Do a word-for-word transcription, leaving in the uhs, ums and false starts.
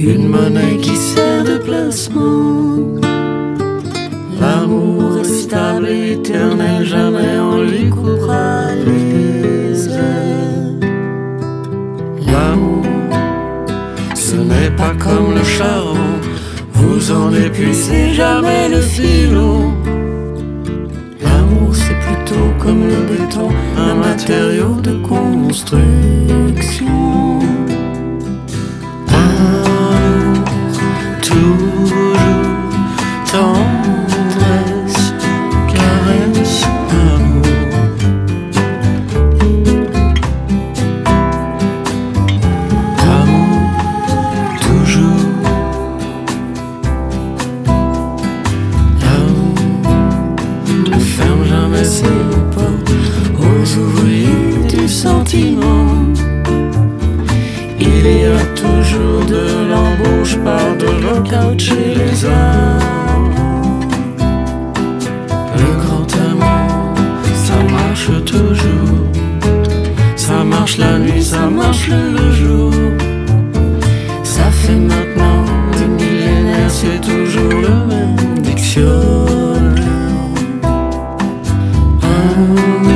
une monnaie qui sert de placement. L'amour est stable et éternel, jamais on lui coupera les ailes. L'amour, ce n'est pas comme le charbon, vous en épuisez jamais le filon. L'amour c'est plutôt comme le béton, un matériau de construction. Amour, toujours tendresse, caresse, amour. Amour, toujours. Ne ferme jamais ses portes aux ouvriers du sentiment. Il y a toujours de l'embauche par de lockout chez les amants. Le grand amour, ça marche toujours. Ça marche la nuit, ça marche le jour. Ça fait maintenant des millénaires, c'est toujours le même dictionnaire. Oh,